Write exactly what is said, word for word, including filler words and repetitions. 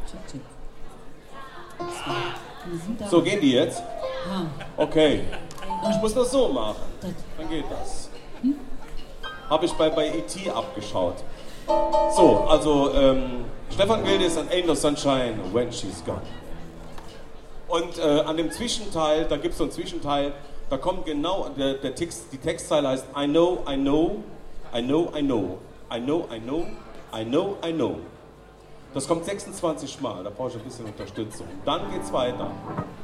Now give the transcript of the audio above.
So, gehen die jetzt? Okay. Ich muss das so machen. Dann geht das. Habe ich bei, bei E T abgeschaut. So, also ähm, Stefan Gildes and Ain't No Sunshine When She's Gone. Und äh, an dem Zwischenteil, da gibt es so einen Zwischenteil, da kommt genau, der, der Text, die Textzeile heißt I know, I know, I know, I know, I know, I know, I know, I know. Das kommt sechsundzwanzig Mal, da brauche ich ein bisschen Unterstützung. Dann geht's weiter.